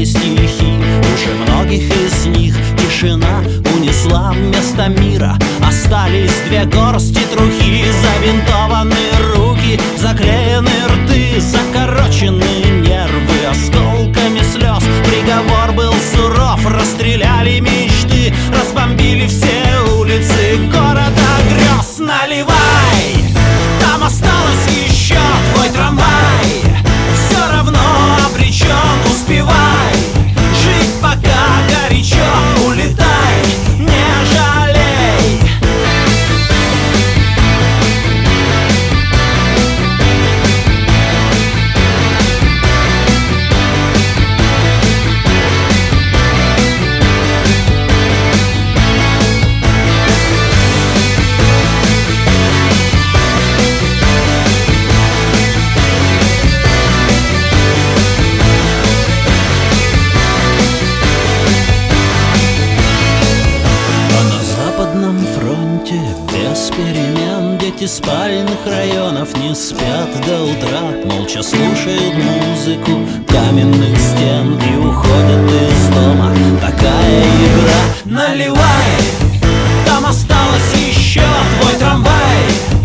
писали стихи. Уже многих из них тишина унесла вместо мира. Остались две горсти трухи, забинтованные руки, заклеенные рты, закороченные нервы осколками слез. Приговор был суров, расстреляли мечты, разбомбили все улицы города грез. Наливай, там осталось еще твой трамвай, все равно обречен, успевай жить пока горячо, улетай, не жалей. Без перемен дети спальных районов не спят до утра, молча слушают музыку каменных стен и уходят из дома. Такая игра. Наливай, там осталось еще твой трамвай,